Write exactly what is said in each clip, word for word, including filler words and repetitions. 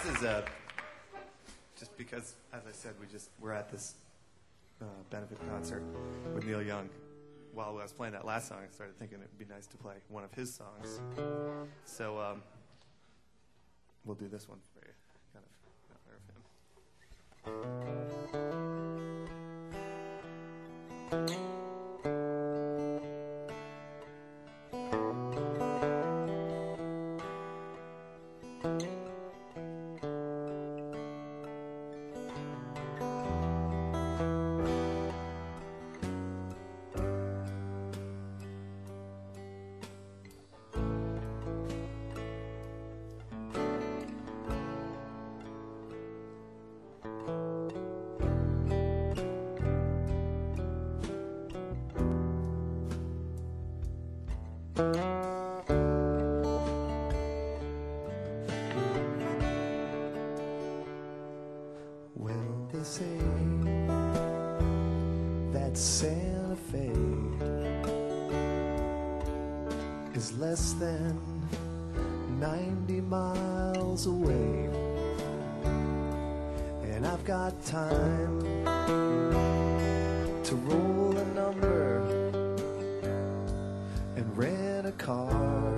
This is uh, just because, as I said, we just we're at this uh, benefit concert with Neil Young. While I was playing that last song, I started thinking it would be nice to play one of his songs. So um, we'll do this one for you, kind of in honor of him. Well, they say that Santa Fe is less than ninety miles away, and I've got time to roll a number and rent a car.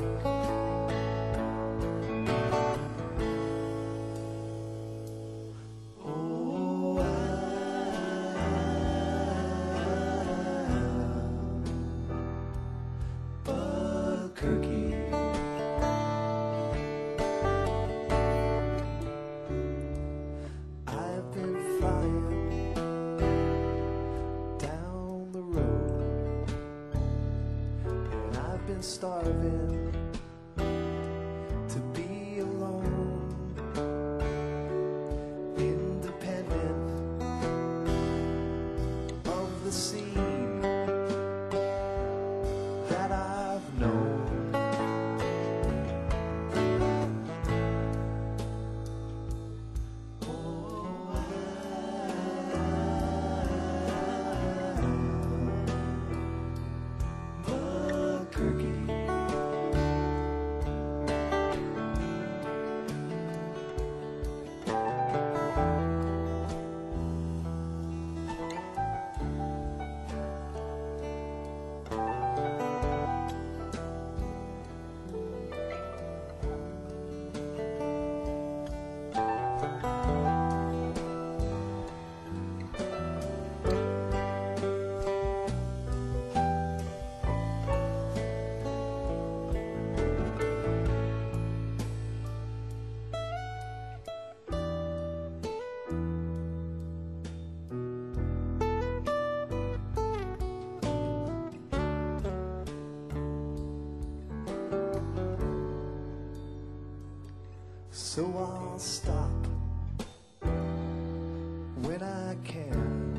Starving to be alone, independent of the scene that I've known. So I'll stop when I can,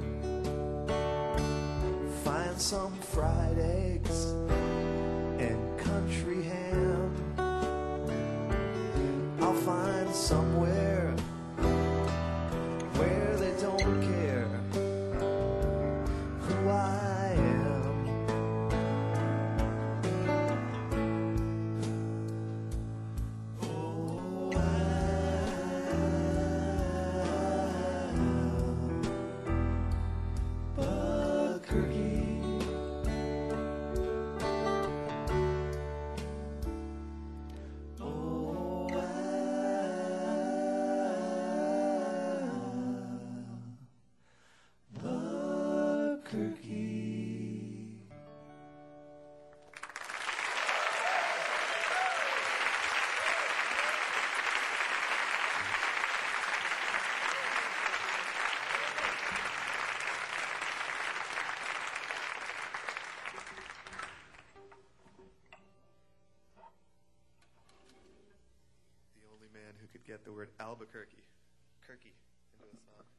find some fried eggs and country ham. I'll find somewhere where they don't care who I am. Who could get the word Albuquerque, Kirky, into a song.